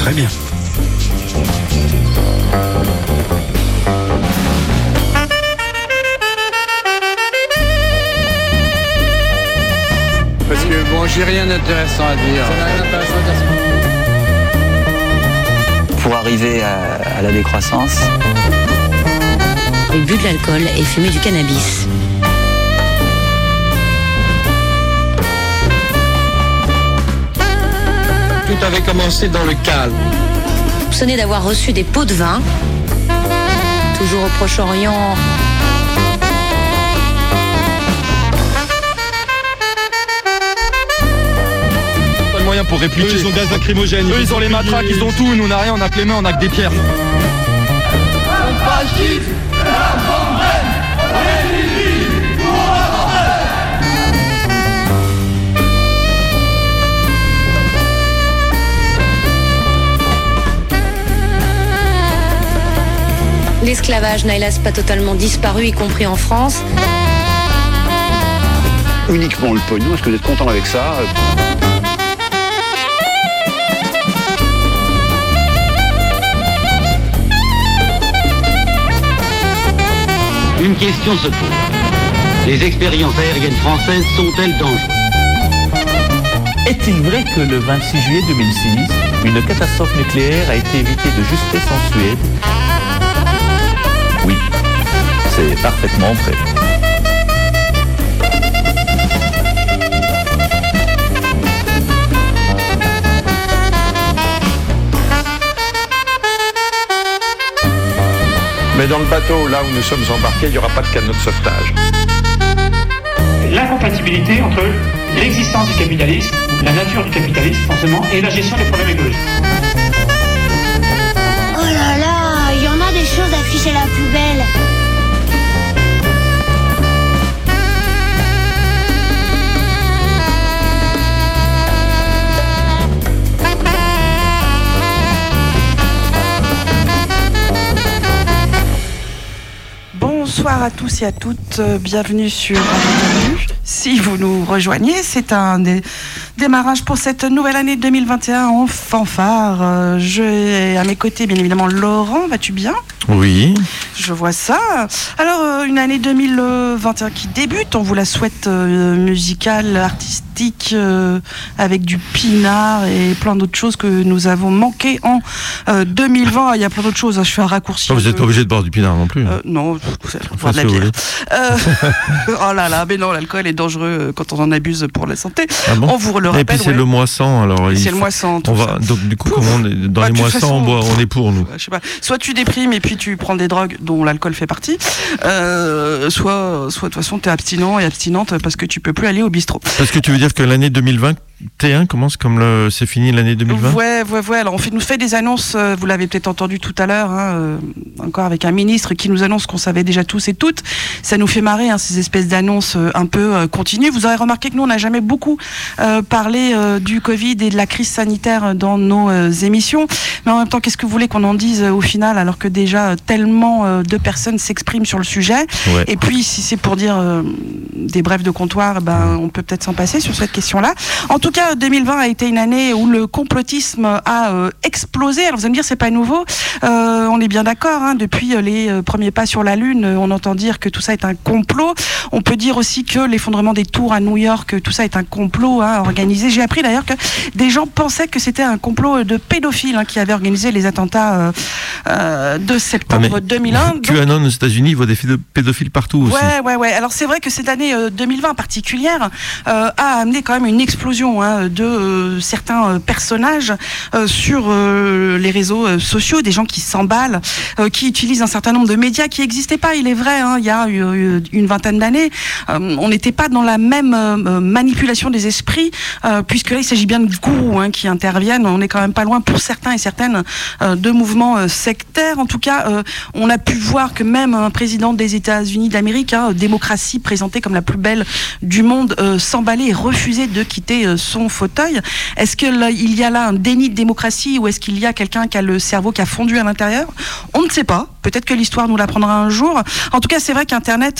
très bien. Parce que bon, j'ai rien d'intéressant à dire. Ça n'a rien d'intéressant à dire. Pour arriver à la décroissance. Il bu de l'alcool et fumait du cannabis. Tout avait commencé dans le calme. Soupçonné d'avoir reçu des pots de vin. Toujours au Proche-Orient. Pas de moyens pour répliquer. Eux, ils ont gaz lacrymogène. Eux, ils ont les matraques, ils ont tout. Nous, on n'a rien, on n'a que les mains, on n'a que des pierres. L'esclavage n'a hélas pas totalement disparu, y compris en France. Uniquement le pognon, est-ce que vous êtes content avec ça ? Une question se pose. Les expériences aériennes françaises sont-elles dangereuses ? Est-il vrai que le 26 juillet 2006, une catastrophe nucléaire a été évitée de justesse en Suède ? Oui, c'est parfaitement vrai. Mais dans le bateau, là où nous sommes embarqués, il n'y aura pas de canot de sauvetage. L'incompatibilité entre l'existence du capitalisme, la nature du capitalisme forcément, et la gestion des problèmes écologiques. Oh là là, il y en a des choses affichées à la poubelle. Bonsoir à tous et à toutes, bienvenue sur Radio Manu. Si vous nous rejoignez, c'est un démarrage pour cette nouvelle année 2021 en fanfare. J'ai à mes côtés bien évidemment Laurent, vas-tu bien ? Oui. Je vois ça. Alors une année 2021 qui débute, on vous la souhaite musicale, artistique, avec du pinard et plein d'autres choses que nous avons manqué en 2020. Il y a plein d'autres choses, je fais un raccourci. Vous n'êtes pas obligé de boire du pinard non plus. Non, boire de la bière. Oh là là, mais non, l'alcool est dangereux quand on en abuse pour la santé. Ah bon ? On vous le rappelle. Et puis c'est le mois 100, alors c'est le mois 100. Donc du coup, comment dans les mois 100, on est pour nous. Je sais pas. Soit tu déprimes et puis tu prends des drogues dont l'alcool fait partie, soit de toute façon tu es abstinent et abstinente parce que tu peux plus aller au bistrot. Parce que tu veux dire que l'année 2021 commence comme c'est fini l'année 2020 ? Ouais. Alors on nous fait des annonces, vous l'avez peut-être entendu tout à l'heure, encore avec un ministre qui nous annonce qu'on savait déjà tous et toutes. Ça nous fait marrer, ces espèces d'annonces un peu continues. Vous aurez remarqué que nous on n'a jamais beaucoup parlé du Covid et de la crise sanitaire dans nos émissions. Mais en même temps, qu'est-ce que vous voulez qu'on en dise au final, alors que déjà tellement de personnes s'expriment sur le sujet. Ouais. Et puis si c'est pour dire des brefs de comptoir, on peut peut-être s'en passer sur cette question-là. En tout cas, 2020 a été une année où le complotisme a explosé. Alors vous allez me dire, c'est pas nouveau. On est bien d'accord. Depuis les premiers pas sur la Lune, on entend dire que tout ça est un complot. On peut dire aussi que l'effondrement des tours à New York, tout ça est un complot organisé. J'ai appris d'ailleurs que des gens pensaient que c'était un complot de pédophiles qui avaient organisé les attentats de septembre 2001. QAnon aux États-Unis voit des pédophiles partout aussi. Ouais. Alors c'est vrai que cette année 2020 particulière a amené quand même une explosion de certains personnages sur les réseaux sociaux, des gens qui s'emballent, qui utilisent un certain nombre de médias qui n'existaient pas, il est vrai, il y a une vingtaine d'années. On n'était pas dans la même manipulation des esprits, puisque là il s'agit bien de gourous qui interviennent. On est quand même pas loin pour certains et certaines de mouvements sectaires. En tout cas, on a pu voir que même un président des États-Unis d'Amérique, démocratie présentée comme la plus belle du monde, s'emballait et refusait de quitter son fauteuil. Est-ce qu'il y a là un déni de démocratie ou est-ce qu'il y a quelqu'un qui a le cerveau qui a fondu à l'intérieur ? On ne sait pas. Peut-être que l'histoire nous l'apprendra un jour. En tout cas, c'est vrai qu'Internet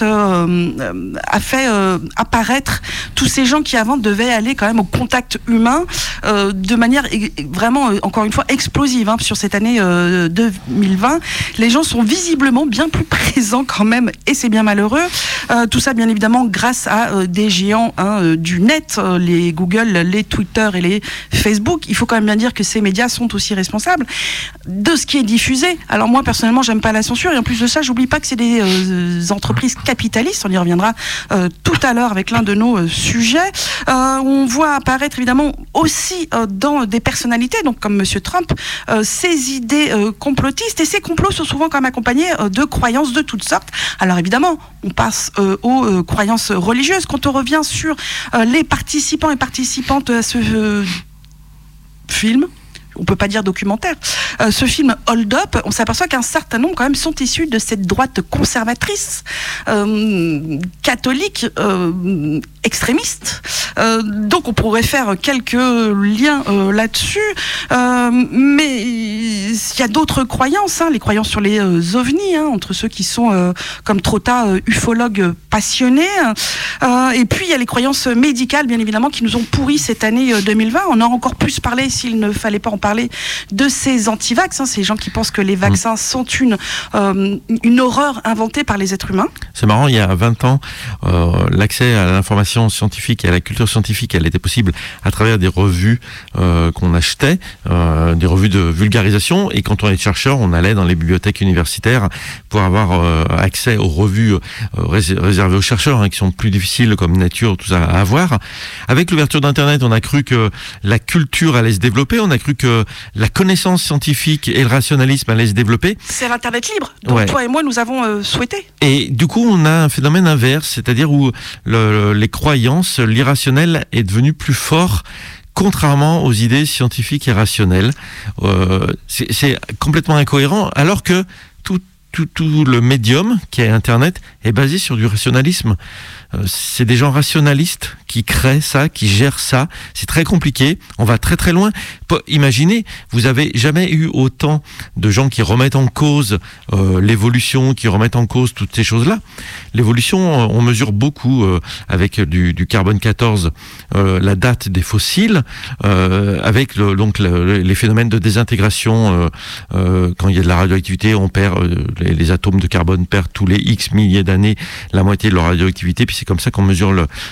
a fait apparaître tous ces gens qui avant devaient aller quand même au contact humain de manière vraiment, encore une fois, explosive sur cette année 2020. Les gens sont visiblement bien plus présents quand même, et c'est bien malheureux. Tout ça, bien évidemment, grâce à des géants du net, les Google, les Twitter et les Facebook. Il faut quand même bien dire que ces médias sont aussi responsables de ce qui est diffusé. Alors moi, personnellement, j'aime pas la censure, et en plus de ça, j'oublie pas que c'est des entreprises capitalistes. On y reviendra tout à l'heure avec l'un de nos sujets. On voit apparaître évidemment aussi dans des personnalités, donc comme Monsieur Trump, ces idées complotistes, et ces complots sont souvent quand même accompagnés de croyances de toutes sortes. Alors évidemment, on passe aux croyances religieuses. Quand on revient sur les participants et participantes à ce film, on peut pas dire documentaire, ce film Hold Up, on s'aperçoit qu'un certain nombre quand même sont issus de cette droite conservatrice, catholique, extrémiste. Donc on pourrait faire quelques liens là-dessus, mais il y a d'autres croyances, les croyances sur les ovnis, entre ceux qui sont comme Trotta, ufologues passionnés, et puis il y a les croyances médicales, bien évidemment, qui nous ont pourri cette année 2020. On en a encore plus parlé s'il ne fallait pas en parler de ces anti-vax, ces gens qui pensent que les vaccins sont une horreur inventée par les êtres humains. C'est marrant, il y a 20 ans, l'accès à l'information scientifique et à la culture scientifique, elle était possible à travers des revues qu'on achetait, des revues de vulgarisation, et quand on est chercheur, on allait dans les bibliothèques universitaires pour avoir accès aux revues réservées aux chercheurs, qui sont plus difficiles comme Nature, tout ça à avoir. Avec l'ouverture d'Internet, on a cru que la culture allait se développer, on a cru que la connaissance scientifique et le rationalisme allaient se développer. C'est l'Internet libre, donc toi et moi nous avons souhaité. Et du coup, on a un phénomène inverse, c'est-à-dire où les croyances, l'irrationnel est devenu plus fort, contrairement aux idées scientifiques et rationnelles. C'est complètement incohérent, alors que tout le médium qui est Internet est basé sur du rationalisme. C'est des gens rationalistes qui créent ça, qui gèrent ça. C'est très compliqué. On va très très loin. Imaginez, vous avez jamais eu autant de gens qui remettent en cause l'évolution, qui remettent en cause toutes ces choses-là. L'évolution, on mesure beaucoup avec du carbone 14, la date des fossiles, avec les phénomènes de désintégration. Quand il y a de la radioactivité, on perd les atomes de carbone perdent tous les X milliers d'années la moitié de leur radioactivité. Puis c'est comme ça qu'on mesure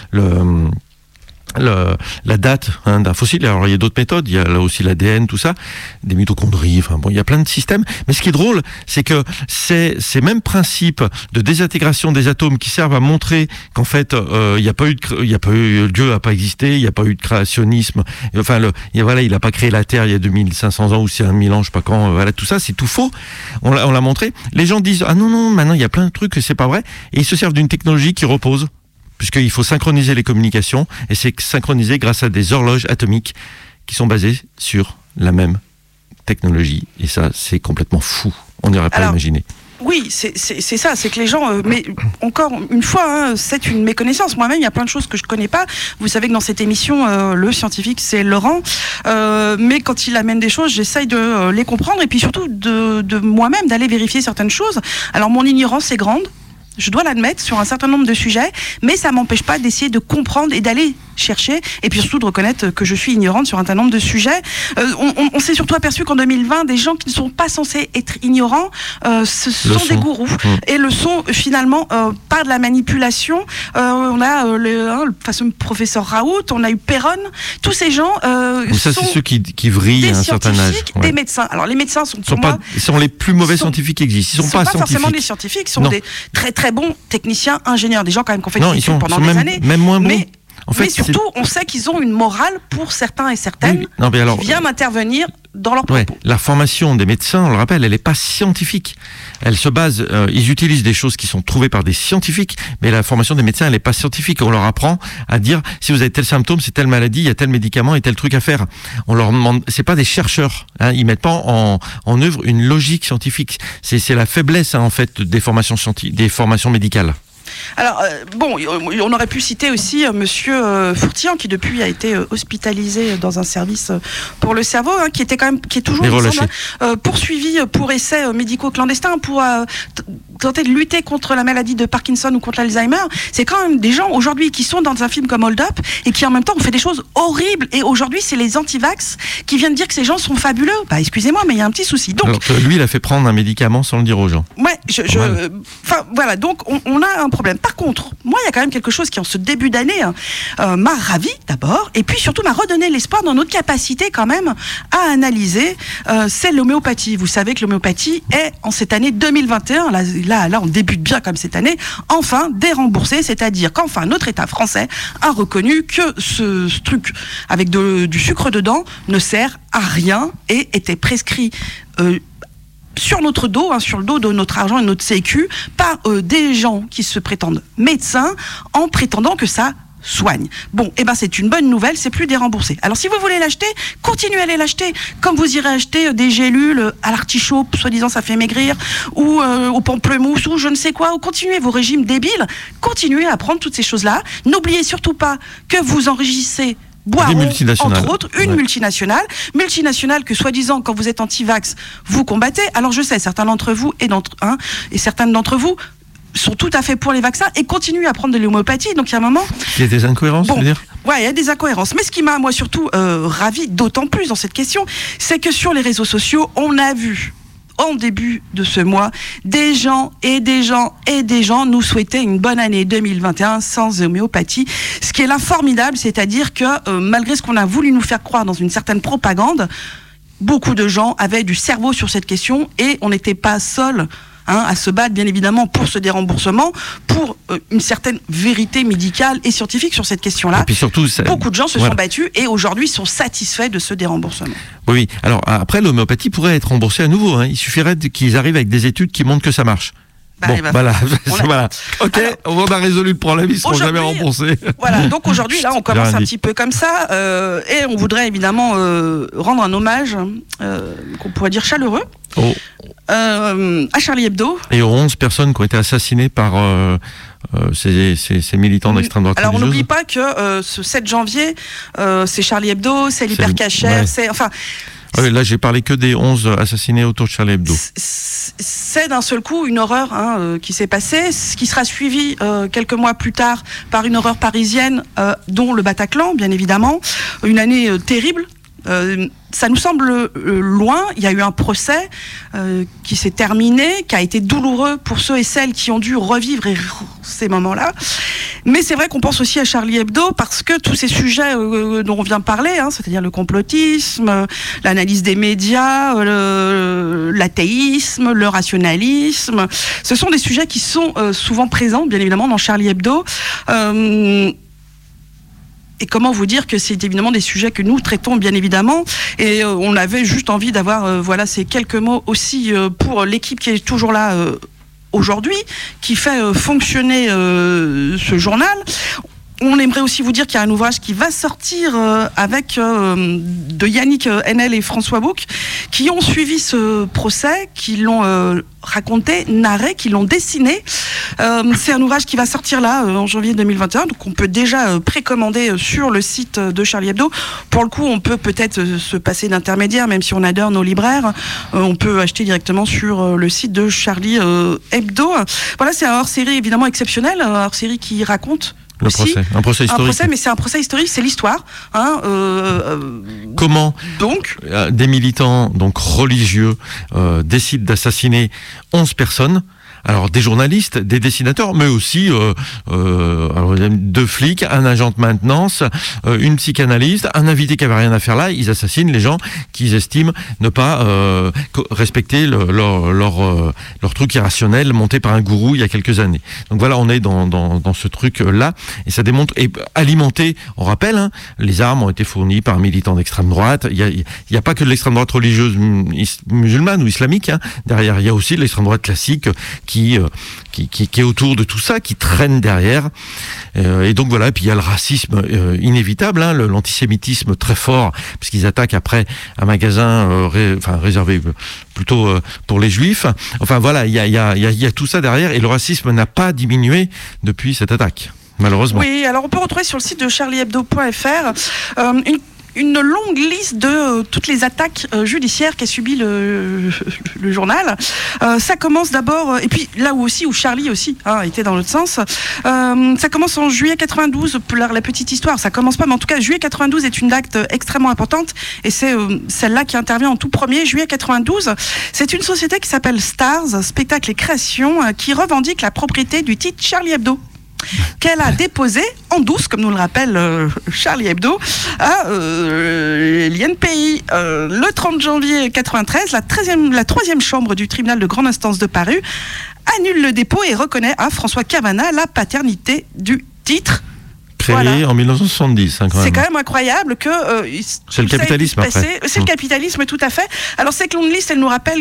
la date d'un fossile. Alors il y a d'autres méthodes, il y a là aussi l'ADN, tout ça, des mitochondries, il y a plein de systèmes. Mais ce qui est drôle, c'est que ces mêmes principes de désintégration des atomes qui servent à montrer qu'en fait Dieu n'a pas existé, il n'y a pas eu de créationnisme. Enfin il n'a pas créé la Terre il y a 2500 ans ou c'est 1000 ans, je sais pas quand. Voilà, tout ça c'est tout faux. On l'a montré. Les gens disent non, maintenant il y a plein de trucs que c'est pas vrai, et ils se servent d'une technologie qui repose. Puisqu'il faut synchroniser les communications, et c'est synchronisé grâce à des horloges atomiques qui sont basées sur la même technologie. Et ça, c'est complètement fou. On n'aurait pas imaginé. Oui, c'est ça, c'est que les gens... mais encore une fois, c'est une méconnaissance. Moi-même, il y a plein de choses que je ne connais pas. Vous savez que dans cette émission, le scientifique, c'est Laurent. Mais quand il amène des choses, j'essaye de les comprendre, et puis surtout de moi-même, d'aller vérifier certaines choses. Alors, mon ignorance est grande. Je dois l'admettre sur un certain nombre de sujets, mais ça m'empêche pas d'essayer de comprendre et d'aller chercher, et puis surtout de reconnaître que je suis ignorante sur un certain nombre de sujets. On s'est surtout aperçu qu'en 2020, des gens qui ne sont pas censés être ignorants, ce sont des gourous, et le sont finalement par de la manipulation. On a le fameux professeur Raoult, on a eu Perron, tous ces gens ça, c'est ceux qui vrillent à un certain âge. Des médecins. Alors les médecins sont sont les plus mauvais scientifiques qui existent. Ils sont pas forcément des scientifiques, ils sont des très très bons techniciens, ingénieurs, des gens quand même qui ont fait des études pendant des années. Même moins bons. Mais surtout, on sait qu'ils ont une morale pour certains et certaines qui viennent intervenir dans leurs propos. La formation des médecins, on le rappelle, elle n'est pas scientifique. Elle se base, ils utilisent des choses qui sont trouvées par des scientifiques, mais la formation des médecins, elle n'est pas scientifique. On leur apprend à dire, si vous avez tel symptôme, c'est telle maladie, il y a tel médicament et tel truc à faire. On leur demande, c'est pas des chercheurs, ils mettent pas en œuvre une logique scientifique. C'est la faiblesse, en fait, des formations médicales. Alors, on aurait pu citer aussi monsieur Fourtillan, qui depuis a été hospitalisé dans un service pour le cerveau, qui est toujours poursuivi pour essais médicaux clandestins, pour tenter de lutter contre la maladie de Parkinson ou contre l'Alzheimer. C'est quand même des gens aujourd'hui qui sont dans un film comme Hold Up et qui en même temps ont fait des choses horribles. Et aujourd'hui, c'est les anti-vax qui viennent dire que ces gens sont fabuleux. Bah, excusez-moi, mais il y a un petit souci. Donc, alors que lui, il a fait prendre un médicament sans le dire aux gens. Ouais, voilà. Donc, on a un problème. Par contre, moi, il y a quand même quelque chose qui, en ce début d'année, m'a ravi d'abord, et puis surtout m'a redonné l'espoir dans notre capacité quand même à analyser. C'est l'homéopathie. Vous savez que l'homéopathie est, en cette année 2021, là, on débute bien comme cette année, enfin déremboursée, c'est-à-dire qu'enfin notre État français a reconnu que ce truc avec du sucre dedans ne sert à rien et était prescrit sur notre dos, sur le dos de notre argent et de notre sécu, par des gens qui se prétendent médecins en prétendant que ça soigne. Bon, c'est une bonne nouvelle, c'est plus déremboursé. Alors si vous voulez l'acheter, continuez à aller l'acheter, comme vous irez acheter des gélules à l'artichaut, soi-disant ça fait maigrir, ou au pamplemousse, ou je ne sais quoi, ou continuez vos régimes débiles, continuez à prendre toutes ces choses-là. N'oubliez surtout pas que vous enrichissez Boiron, entre autres, multinationale que soi-disant, quand vous êtes anti-vax, vous combattez. Alors je sais, certains d'entre vous et certaines d'entre vous sont tout à fait pour les vaccins et continuent à prendre de l'homéopathie. Donc il y a un moment... Il y a des incohérences, tu veux dire ? Ouais, il y a des incohérences. Mais ce qui m'a, moi, surtout ravi d'autant plus dans cette question, c'est que sur les réseaux sociaux, on a vu, en début de ce mois, des gens nous souhaitaient une bonne année 2021 sans homéopathie. Ce qui est là formidable, c'est-à-dire que malgré ce qu'on a voulu nous faire croire dans une certaine propagande, beaucoup de gens avaient du cerveau sur cette question et on n'était pas seuls à se battre, bien évidemment, pour ce déremboursement, pour une certaine vérité médicale et scientifique sur cette question-là. Et puis surtout, beaucoup de gens se sont battus et aujourd'hui sont satisfaits de ce déremboursement. Oui. Alors après, l'homéopathie pourrait être remboursée à nouveau. Il suffirait qu'ils arrivent avec des études qui montrent que ça marche. Voilà. Ok, on a résolu le problème, ils ne seront jamais remboursés. Voilà, donc aujourd'hui, là, on commence un petit peu comme ça, et on voudrait évidemment rendre un hommage, qu'on pourrait dire chaleureux, à Charlie Hebdo. Et aux 11 personnes qui ont été assassinées par ces militants d'extrême droite. Alors on n'oublie pas que ce 7 janvier, c'est Charlie Hebdo, c'est l'hypercachère, c'est... Enfin, là, j'ai parlé que des 11 assassinés autour de Charlie Hebdo. C'est d'un seul coup une horreur qui s'est passée, ce qui sera suivi quelques mois plus tard par une horreur parisienne, dont le Bataclan, bien évidemment. Une année terrible. Ça nous semble loin. Il y a eu un procès qui s'est terminé, qui a été douloureux pour ceux et celles qui ont dû revivre ces moments-là. Mais c'est vrai qu'on pense aussi à Charlie Hebdo parce que tous ces sujets dont on vient de parler, c'est-à-dire le complotisme, l'analyse des médias, l'athéisme, le rationalisme, ce sont des sujets qui sont souvent présents, bien évidemment, dans Charlie Hebdo. Et comment vous dire que c'est évidemment des sujets que nous traitons bien évidemment, et on avait juste envie d'avoir ces quelques mots aussi pour l'équipe qui est toujours là aujourd'hui, qui fait fonctionner ce journal. On aimerait aussi vous dire qu'il y a un ouvrage qui va sortir avec de Yannick Enel et François Bouc, qui ont suivi ce procès, qui l'ont raconté, narré, qui l'ont dessiné. C'est un ouvrage qui va sortir là en janvier 2021, donc on peut déjà précommander sur le site de Charlie Hebdo. Pour le coup, on peut peut-être se passer d'intermédiaire, même si on adore nos libraires. On peut acheter directement sur le site de Charlie Hebdo. Voilà, c'est un hors-série évidemment exceptionnel, un hors-série qui raconte un procès historique. Mais c'est un procès historique, c'est l'histoire. Comment des militants religieux décident d'assassiner 11 personnes, alors des journalistes, des dessinateurs, mais aussi 2 flics, un agent de maintenance, une psychanalyste, un invité qui avait rien à faire là. Ils assassinent les gens qu'ils estiment ne pas respecter leur truc irrationnel monté par un gourou il y a quelques années. Donc voilà, on est dans ce truc-là, et ça démontre, et alimenté, on rappelle, les armes ont été fournies par un militant d'extrême droite. Il y a pas que de l'extrême droite religieuse musulmane ou islamique, derrière il y a aussi l'extrême droite classique qui qui est autour de tout ça, qui traîne derrière. Et donc voilà, et puis il y a le racisme inévitable, hein, l'antisémitisme très fort, puisqu'ils attaquent après un magasin réservé plutôt pour les juifs. Enfin voilà, il y a tout ça derrière, et le racisme n'a pas diminué depuis cette attaque, malheureusement. Oui, alors on peut retrouver sur le site de charliehebdo.fr une longue liste de toutes les attaques judiciaires qu'a subi le journal. Ça commence d'abord, et puis là où Charlie aussi était dans l'autre sens. Ça commence en juillet 92, la petite histoire, ça commence pas, mais en tout cas juillet 92 est une date extrêmement importante, et c'est celle-là qui intervient en tout premier. Juillet 92, c'est une société qui s'appelle Stars, Spectacle et Création, qui revendique la propriété du titre Charlie Hebdo, qu'elle a déposé en douce, comme nous le rappelle Charlie Hebdo, à l'INPI. Le 30 janvier 93, la 3e chambre du tribunal de grande instance de Paris annule le dépôt et reconnaît à François Cavana la paternité du titre. Créé en 1970, quand même. C'est quand même incroyable que... c'est le capitalisme, après. C'est le capitalisme, tout à fait. Alors, cette longue liste, elle nous rappelle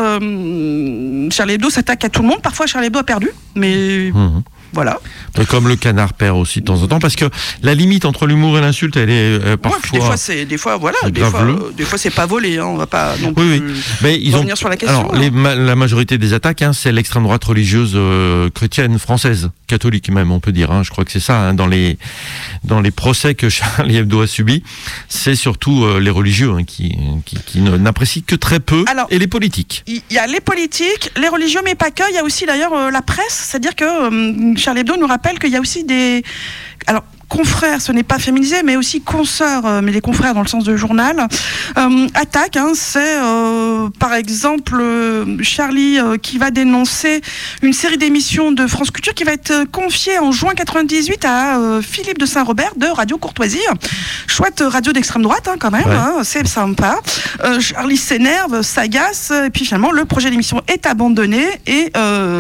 que Charlie Hebdo s'attaque à tout le monde. Parfois, Charlie Hebdo a perdu, mais... Voilà. Comme le Canard perd aussi de temps en temps, parce que la limite entre l'humour et l'insulte, elle est parfois. Des fois c'est pas volé, hein, on va pas non plus mais ils revenir sur la question. Alors, la majorité des attaques, c'est l'extrême droite religieuse chrétienne française, catholique même, on peut dire. Je crois que c'est ça, dans les procès que Charlie Hebdo a subis, c'est surtout les religieux qui n'apprécient que très peu, et les politiques. Il y a les politiques, les religieux, mais pas que. Il y a aussi d'ailleurs la presse, c'est-à-dire que Charlie Hebdo nous rappelle qu'il y a aussi des... Alors, confrères, ce n'est pas féminisé, mais aussi consoeurs, mais les confrères dans le sens de journal, attaque. C'est par exemple Charlie qui va dénoncer une série d'émissions de France Culture qui va être confiée en juin 98 à Philippe de Saint-Robert de Radio Courtoisie. Chouette radio d'extrême droite, quand même, c'est sympa. Charlie s'énerve, s'agace, et puis finalement le projet d'émission est abandonné, et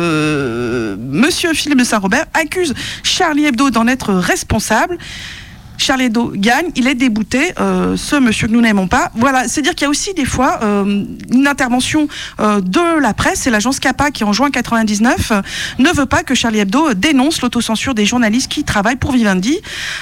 Monsieur Philippe de Saint-Robert accuse Charlie Hebdo d'en être responsable. Charlie Hebdo gagne, il est débouté, ce monsieur que nous n'aimons pas. Voilà, c'est-à-dire qu'il y a aussi des fois une intervention de la presse, et l'agence CAPA qui en juin 99 ne veut pas que Charlie Hebdo dénonce l'autocensure des journalistes qui travaillent pour Vivendi.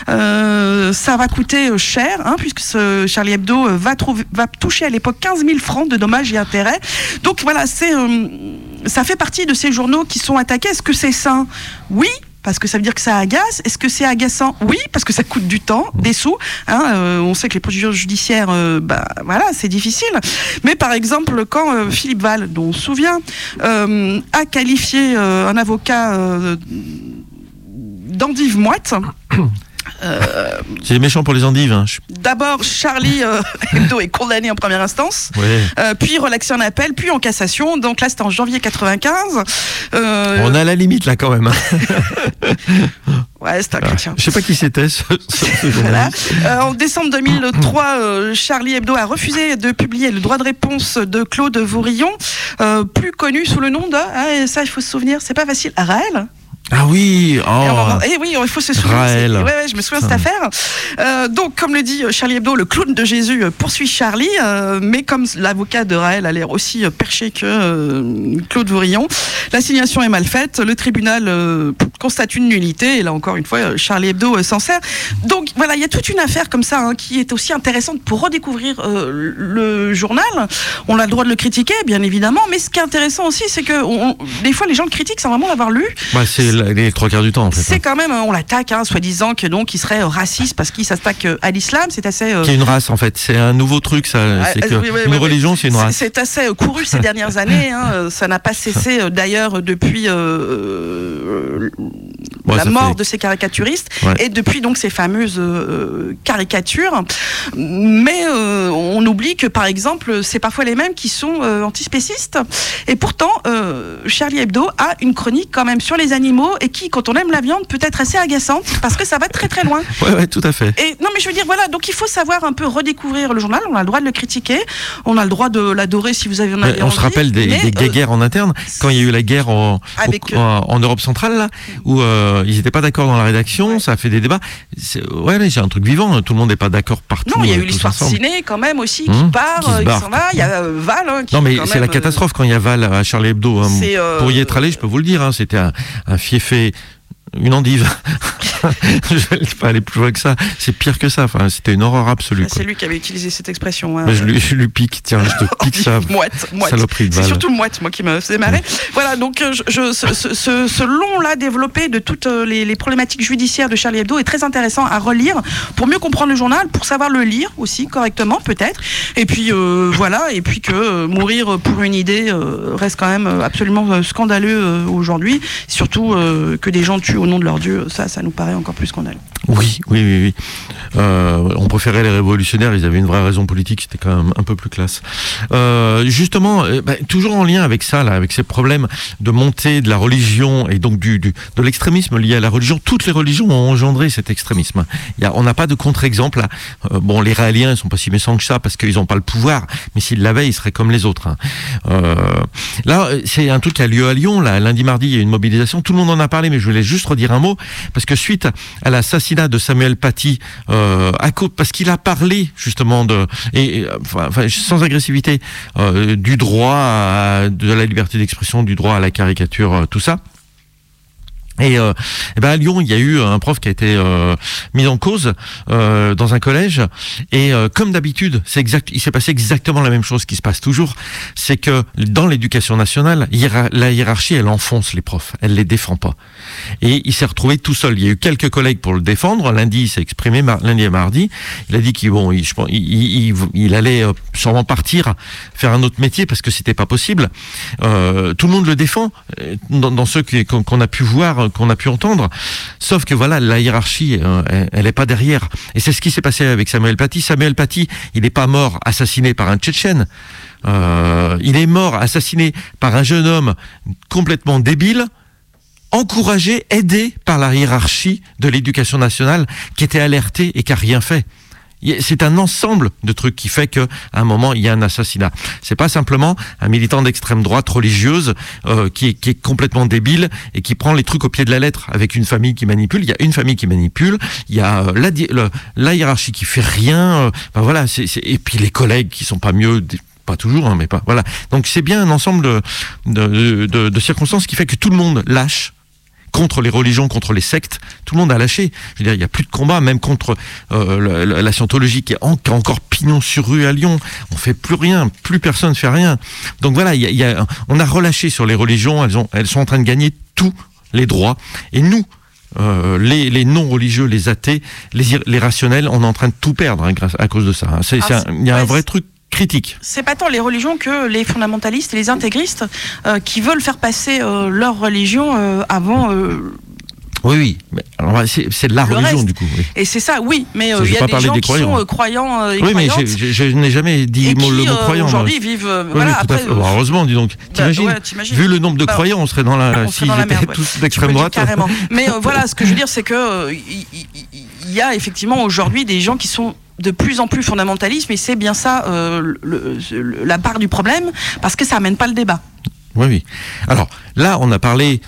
Ça va coûter cher, puisque Charlie Hebdo va toucher à l'époque 15 000 francs de dommages et intérêts. Donc voilà, ça fait partie de ces journaux qui sont attaqués. Est-ce que c'est sain ? Oui, parce que ça veut dire que ça agace. Est-ce que c'est agaçant ? Oui, parce que ça coûte du temps, des sous. On sait que les procédures judiciaires, c'est difficile. Mais par exemple, quand Philippe Val, dont on se souvient, a qualifié un avocat d'endive moite. C'est méchant pour les endives. D'abord, Charlie Hebdo est condamné en première instance, puis relaxé en appel, puis en cassation. Donc là, c'était en janvier 95. On a la limite là quand même. Ouais, c'est un chrétien. Je sais pas qui c'était ce voilà. En décembre 2003, Charlie Hebdo a refusé de publier le droit de réponse de Claude Vourillon, plus connu sous le nom de, ça il faut se souvenir, c'est pas facile, Raël. Ah oui, oui, il faut se souvenir. Je me souviens de cette affaire. Donc, comme le dit Charlie Hebdo, le clown de Jésus poursuit Charlie, mais comme l'avocat de Raël a l'air aussi perché que Claude Vourillon, l'assignation est mal faite, le tribunal constate une nullité, et là encore une fois, Charlie Hebdo s'en sert. Donc voilà, il y a toute une affaire comme ça qui est aussi intéressante pour redécouvrir le journal. On a le droit de le critiquer, bien évidemment, mais ce qui est intéressant aussi, c'est que des fois les gens le critiquent sans vraiment l'avoir lu. C'est les 3 quarts du temps, en fait. C'est quand même, on l'attaque, soi-disant que donc il serait raciste parce qu'il s'attaque à l'islam. C'est assez. Qui est une race, en fait. C'est un nouveau truc, ça. Une religion, c'est une race. C'est assez couru ces dernières années. Ça n'a pas cessé d'ailleurs depuis la mort de ces caricaturistes et depuis donc ces fameuses caricatures. Mais on oublie que par exemple, c'est parfois les mêmes qui sont antispécistes. Et pourtant, Charlie Hebdo a une chronique quand même sur les animaux, et qui, quand on aime la viande, peut être assez agaçante parce que ça va très très loin. Ouais, tout à fait. Et non, mais je veux dire, voilà, donc il faut savoir un peu redécouvrir le journal. On a le droit de le critiquer, on a le droit de l'adorer si vous avez envie. On se rappelle des guerres en interne, quand il y a eu la guerre en Europe centrale, là, où ils n'étaient pas d'accord dans la rédaction, ça a fait des débats. C'est un truc vivant, tout le monde n'est pas d'accord partout. Non, il y a eu l'histoire de Ciné quand même aussi, qui part, qui s'en va. Il y a Val. Non, mais c'est la catastrophe quand il y a Val à Charlie Hebdo. Pour y être allé, je peux vous le dire, c'était un fiefé. Une endive. Je vais pas aller plus loin que ça. C'est pire que ça. Enfin, c'était une horreur absolue. C'est lui qui avait utilisé cette expression. Je lui pique. Tiens, je te pique ça. Mouette. Saloperie de Val. C'est surtout mouette, moi, qui me faisait marrer. Voilà, donc ce long-là développé de toutes les problématiques judiciaires de Charlie Hebdo est très intéressant à relire pour mieux comprendre le journal, pour savoir le lire aussi correctement, peut-être. Et puis voilà, et puis que mourir pour une idée reste quand même absolument scandaleux aujourd'hui. Surtout que des gens tuent au nom de leur Dieu, ça nous paraît encore plus scandaleux. Oui. On préférait les révolutionnaires, ils avaient une vraie raison politique, c'était quand même un peu plus classe. Justement, toujours en lien avec ça, là, avec ces problèmes de montée de la religion et donc de l'extrémisme lié à la religion, toutes les religions ont engendré cet extrémisme. On n'a pas de contre-exemple. Bon, les Raéliens ne sont pas si méchants que ça parce qu'ils n'ont pas le pouvoir, mais s'ils l'avaient, ils seraient comme les autres. Là, c'est un truc qui a lieu à Lyon, là, lundi, mardi, il y a une mobilisation, tout le monde en a parlé, mais je voulais juste redire un mot, parce que suite à l'assassinat de Samuel Paty, parce qu'il a parlé justement sans agressivité du droit de la liberté d'expression, du droit à la caricature, tout ça. Et à Lyon, il y a eu un prof qui a été mis en cause dans un collège. Et comme d'habitude, il s'est passé exactement la même chose qui se passe toujours. C'est que dans l'éducation nationale, la hiérarchie, elle enfonce les profs, elle les défend pas. Et il s'est retrouvé tout seul. Il y a eu quelques collègues pour le défendre. Lundi, il s'est exprimé, lundi et mardi. Il a dit qu'il allait sûrement partir, faire un autre métier parce que c'était pas possible. Tout le monde le défend dans ceux qu'on a pu voir, qu'on a pu entendre, sauf que voilà, la hiérarchie, elle est pas derrière. Et c'est ce qui s'est passé avec Samuel Paty. Samuel Paty, il n'est pas mort assassiné par un Tchétchène. Il est mort assassiné par un jeune homme complètement débile, encouragé, aidé par la hiérarchie de l'éducation nationale, qui était alertée et qui a rien fait. C'est un ensemble de trucs qui fait qu'à un moment il y a un assassinat. C'est pas simplement un militant d'extrême droite religieuse qui est complètement débile et qui prend les trucs au pied de la lettre avec une famille qui manipule. Il y a une famille qui manipule, il y a la hiérarchie qui fait rien. Voilà, et puis les collègues qui sont pas mieux. Pas toujours, mais pas. Voilà. Donc c'est bien un ensemble de circonstances qui fait que tout le monde lâche. Contre les religions, contre les sectes, tout le monde a lâché. Je veux dire, il n'y a plus de combat, même contre la scientologie qui a encore pignon sur rue à Lyon. On fait plus rien, plus personne ne fait rien. Donc voilà, on a relâché sur les religions, elles sont en train de gagner tous les droits. Et nous, les non-religieux, les athées, les rationnels, on est en train de tout perdre à cause de ça. Il y a un vrai truc critique. C'est pas tant les religions que les fondamentalistes et les intégristes qui veulent faire passer leur religion avant... Oui. Mais alors, c'est de la religion, reste. Du coup. Oui. Et c'est ça, oui. Mais il y a des gens qui sont croyants et oui, croyantes. Mais je n'ai jamais dit le mot croyant. Aujourd'hui vivent... après, heureusement, dis donc. T'imagines, vu le nombre de croyants, on serait dans la... S'ils étaient tous d'extrême droite. Carrément. Mais voilà, ce que je veux dire, c'est que il y a effectivement aujourd'hui des gens qui sont de plus en plus fondamentalistes, mais c'est bien ça la part du problème, parce que ça amène pas le débat. Oui. Alors là, on a parlé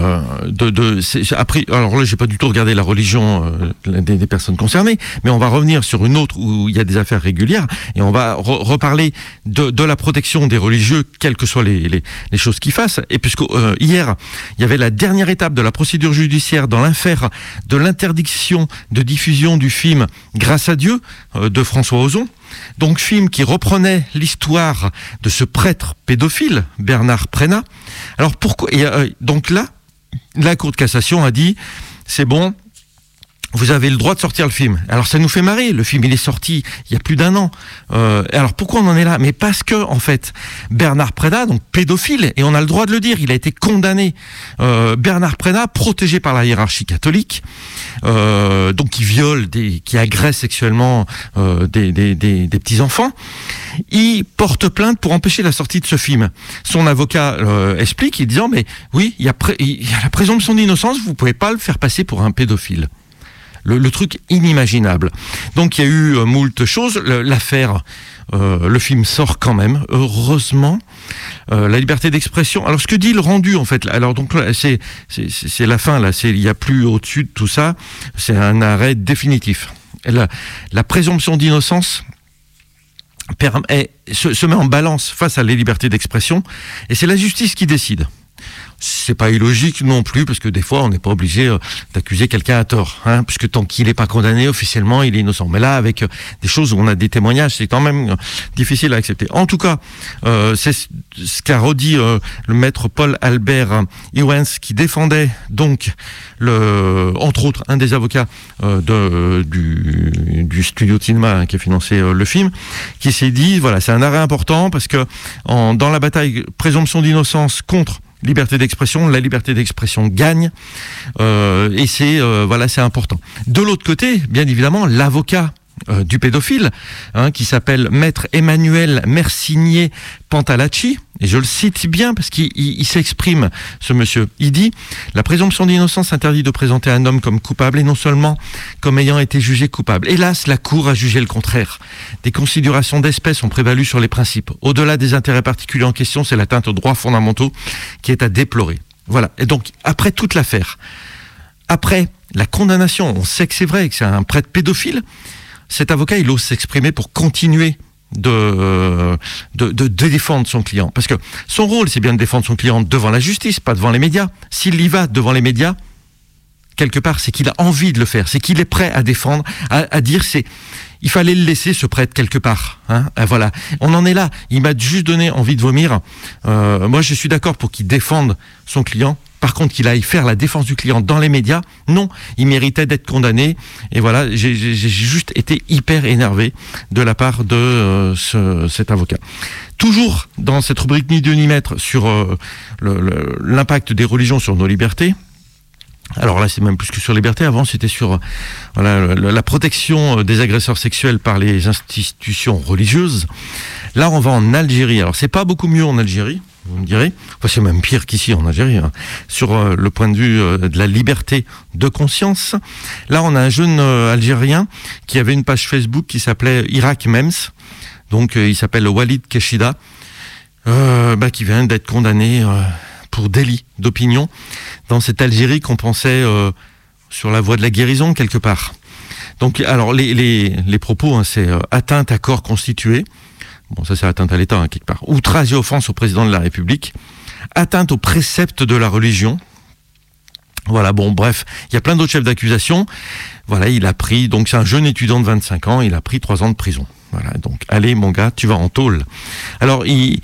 après. Alors là, j'ai pas du tout regardé la religion des personnes concernées, mais on va revenir sur une autre où il y a des affaires régulières et on va reparler de la protection des religieux, quelles que soient les choses qu'ils fassent. Et puisque hier, il y avait la dernière étape de la procédure judiciaire dans l'affaire de l'interdiction de diffusion du film Grâce à Dieu de François Ozon. Donc film qui reprenait l'histoire de ce prêtre pédophile, Bernard Prénat. Alors pourquoi donc là, la Cour de cassation a dit, c'est bon, vous avez le droit de sortir le film. Alors ça nous fait marrer, le film il est sorti il y a plus d'1 an. Alors pourquoi on en est là ? Mais parce que en fait, Bernard Prénat, donc pédophile, et on a le droit de le dire, il a été condamné. Bernard Prénat, protégé par la hiérarchie catholique, donc qui viole, qui agresse sexuellement des petits enfants, il porte plainte pour empêcher la sortie de ce film. Son avocat explique, en disant mais oui, il y a la présomption d'innocence, vous pouvez pas le faire passer pour un pédophile. le truc inimaginable. Donc il y a eu moult choses. L'affaire, le film sort quand même, heureusement. La liberté d'expression. Alors ce que dit le rendu en fait, alors donc c'est la fin là, il y a plus au-dessus de tout ça, c'est un arrêt définitif. La présomption d'innocence se met en balance face à la liberté d'expression et c'est la justice qui décide. C'est pas illogique non plus, parce que des fois on n'est pas obligé d'accuser quelqu'un à tort, puisque tant qu'il n'est pas condamné officiellement, il est innocent. Mais là, avec des choses où on a des témoignages, c'est quand même difficile à accepter. En tout cas, c'est ce qu'a redit le maître Paul Albert Ewens, qui défendait donc entre autres un des avocats du studio de cinéma qui a financé le film, qui s'est dit voilà, c'est un arrêt important parce que dans la bataille présomption d'innocence contre liberté d'expression, la liberté d'expression gagne et c'est important. De l'autre côté, bien évidemment, l'avocat du pédophile, qui s'appelle Maître Emmanuel Mercigné Pantalacci, et je le cite bien parce qu'il s'exprime, ce monsieur. Il dit « La présomption d'innocence interdit de présenter un homme comme coupable et non seulement comme ayant été jugé coupable. Hélas, la Cour a jugé le contraire. Des considérations d'espèce ont prévalu sur les principes. Au-delà des intérêts particuliers en question, c'est l'atteinte aux droits fondamentaux qui est à déplorer. » Voilà. Et donc, après toute l'affaire, après la condamnation, on sait que c'est vrai, que c'est un prêtre pédophile, cet avocat, il ose s'exprimer pour continuer de défendre son client. Parce que son rôle, c'est bien de défendre son client devant la justice, pas devant les médias. S'il y va devant les médias, quelque part, c'est qu'il a envie de le faire, c'est qu'il est prêt à défendre, à dire il fallait le laisser, ce prêtre, quelque part. Voilà. On en est là. Il m'a juste donné envie de vomir. Moi, je suis d'accord pour qu'il défende son client. Par contre, qu'il aille faire la défense du client dans les médias, non, il méritait d'être condamné. Et voilà, j'ai juste été hyper énervé de la part de cet avocat. Toujours dans cette rubrique Ni Dieu ni maître sur l'impact des religions sur nos libertés. Alors là, c'est même plus que sur liberté. Avant, c'était sur la protection des agresseurs sexuels par les institutions religieuses. Là, on va en Algérie. Alors, c'est pas beaucoup mieux en Algérie, vous me direz. Enfin, c'est même pire qu'ici en Algérie, sur le point de vue de la liberté de conscience. Là, on a un jeune Algérien qui avait une page Facebook qui s'appelait Irak Mems. Donc, il s'appelle Walid Keshida, qui vient d'être condamné pour délit d'opinion dans cette Algérie qu'on pensait sur la voie de la guérison quelque part. Donc, alors les propos, c'est atteinte à corps constitué. Bon, ça c'est atteinte à l'État quelque part. Outrage et offense au président de la République. Atteinte aux préceptes de la religion. Voilà, bon, bref, il y a plein d'autres chefs d'accusation. Voilà, il a pris, donc c'est un jeune étudiant de 25 ans, il a pris 3 ans de prison. Voilà, donc allez mon gars, tu vas en tôle. Alors,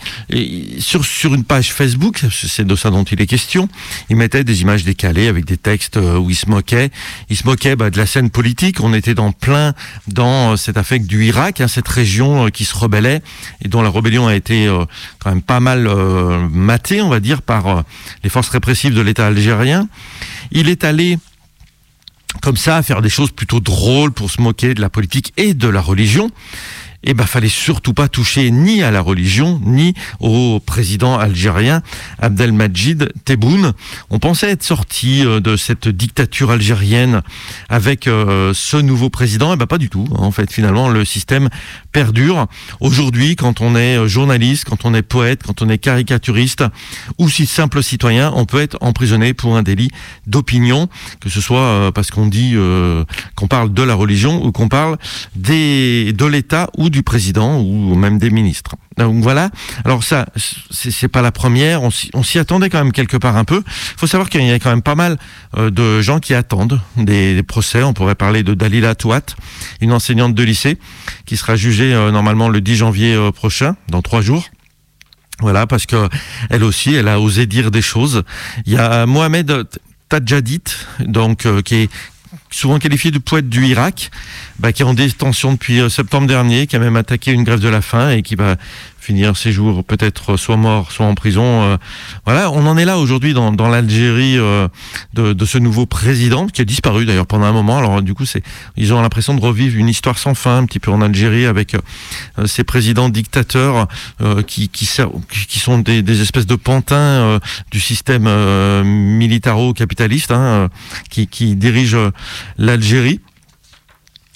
sur une page Facebook, c'est de ça dont il est question, il mettait des images décalées avec des textes où il se moquait. Il se moquait de la scène politique. On était dans cet affect du Irak, cette région qui se rebellait et dont la rébellion a été quand même pas mal matée, on va dire, par les forces répressives de l'État algérien. Il est allé comme ça, à faire des choses plutôt drôles pour se moquer de la politique et de la religion. Et fallait surtout pas toucher ni à la religion, ni au président algérien Abdelmadjid Tebboune. On pensait être sorti de cette dictature algérienne avec ce nouveau président. Pas du tout. En fait, finalement, le système perdure. Aujourd'hui, quand on est journaliste, quand on est poète, quand on est caricaturiste ou si simple citoyen, on peut être emprisonné pour un délit d'opinion, que ce soit parce qu'on dit qu'on parle de la religion ou qu'on parle de l'État ou du président ou même des ministres. Donc voilà. Alors ça, c'est pas la première. On s'y attendait quand même quelque part un peu. Il faut savoir qu'il y a quand même pas mal de gens qui attendent des procès. On pourrait parler de Dalila Touat, une enseignante de lycée, qui sera jugée normalement le 10 janvier prochain, dans 3 jours. Voilà, parce que elle aussi, elle a osé dire des choses. Il y a Mohamed Tadjadit, donc qui est souvent qualifié de poète du Irak, qui est en détention depuis septembre dernier, qui a même attaqué une grève de la faim et qui va finir ses jours peut-être soit mort, soit en prison. Voilà, on en est là aujourd'hui dans l'Algérie de ce nouveau président qui a disparu d'ailleurs pendant un moment. Alors du coup, ils ont l'impression de revivre une histoire sans fin un petit peu en Algérie avec ces présidents dictateurs qui sont des espèces de pantins du système militaro-capitaliste qui dirige l'Algérie.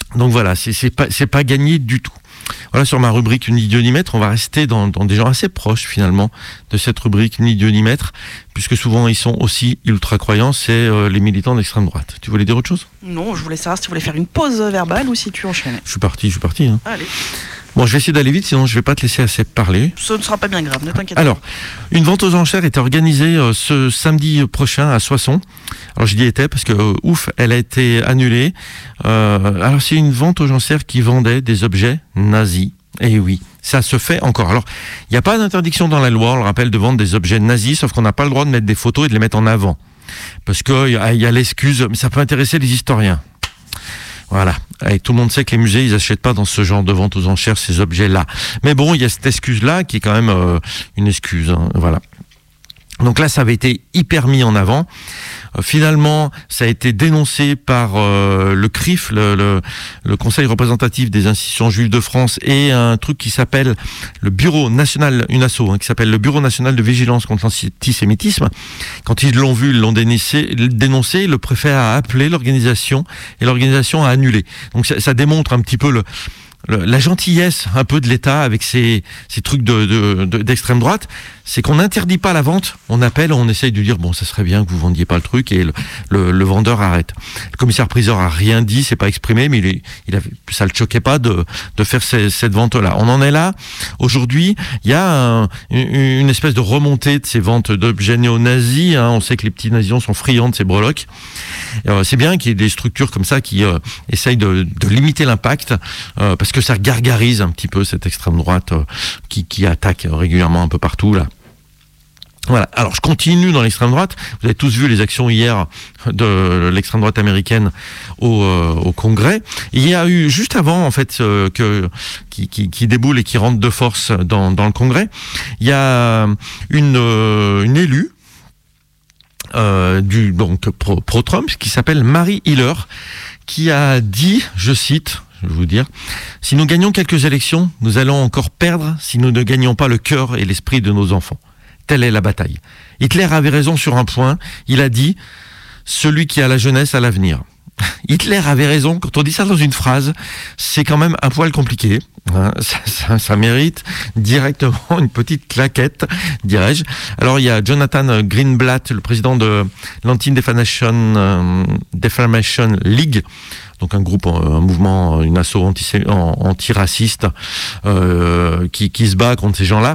Donc voilà, c'est pas gagné du tout. Voilà, sur ma rubrique Ni Dieu ni Maître, on va rester dans des gens assez proches finalement de cette rubrique Ni Dieu ni Maître, puisque souvent ils sont aussi ultra-croyants, c'est les militants d'extrême droite. Tu voulais dire autre chose ? Non, je voulais savoir si tu voulais faire une pause verbale ou si tu enchaînais. Je suis parti. Hein. Allez. Bon, je vais essayer d'aller vite, sinon je vais pas te laisser assez parler. Ce ne sera pas bien grave, ne t'inquiète pas. Alors, une vente aux enchères était organisée ce samedi prochain à Soissons. Alors j'y étais parce que elle a été annulée. Alors c'est une vente aux enchères qui vendait des objets nazis. Et oui, ça se fait encore. Alors, il n'y a pas d'interdiction dans la loi, on le rappelle, de vendre des objets nazis, sauf qu'on n'a pas le droit de mettre des photos et de les mettre en avant. Parce qu'il y a l'excuse, mais ça peut intéresser les historiens. Voilà. Et tout le monde sait que les musées, ils achètent pas dans ce genre de vente aux enchères ces objets-là. Mais bon, il y a cette excuse-là qui est quand même une excuse. Hein, voilà. Donc là, ça avait été hyper mis en avant. Finalement, ça a été dénoncé par le CRIF, le Conseil représentatif des institutions juives de France, et un truc qui s'appelle le Bureau national, une asso, qui s'appelle le Bureau national de vigilance contre l'antisémitisme. Quand ils l'ont vu, ils l'ont dénoncé, le préfet a appelé l'organisation et l'organisation a annulé. Donc ça démontre un petit peu la gentillesse un peu de l'État avec ces trucs d'extrême droite, c'est qu'on n'interdit pas la vente, on appelle, on essaye de dire bon, ça serait bien que vous vendiez pas le truc, et le vendeur arrête. Le commissaire-priseur a rien dit, c'est pas exprimé, mais ça le choquait pas de faire cette vente-là. On en est là. Aujourd'hui, il y a une espèce de remontée de ces ventes d'objets néo-nazis. On sait que les petits nazis sont friands de ces breloques. C'est bien qu'il y ait des structures comme ça qui essayent de limiter l'impact, parce que ça gargarise un petit peu cette extrême droite qui attaque régulièrement un peu partout là. Voilà. Alors je continue dans l'extrême droite. Vous avez tous vu les actions hier de l'extrême droite américaine au Congrès. Il y a eu juste avant en fait qui déboule et qui rentre de force dans le Congrès. Il y a une élue donc pro-Trump qui s'appelle Mary Hiller, qui a dit, je cite, je vais vous dire, si nous gagnons quelques élections, nous allons encore perdre si nous ne gagnons pas le cœur et l'esprit de nos enfants. Telle est la bataille. Hitler avait raison sur un point. Il a dit « Celui qui a la jeunesse a l'avenir ». Hitler avait raison. Quand on dit ça dans une phrase, c'est quand même un poil compliqué. Ça mérite directement une petite claquette, dirais-je. Alors, il y a Jonathan Greenblatt, le président de l'Anti-Defamation League, donc un mouvement, une asso antiraciste qui se bat contre ces gens-là.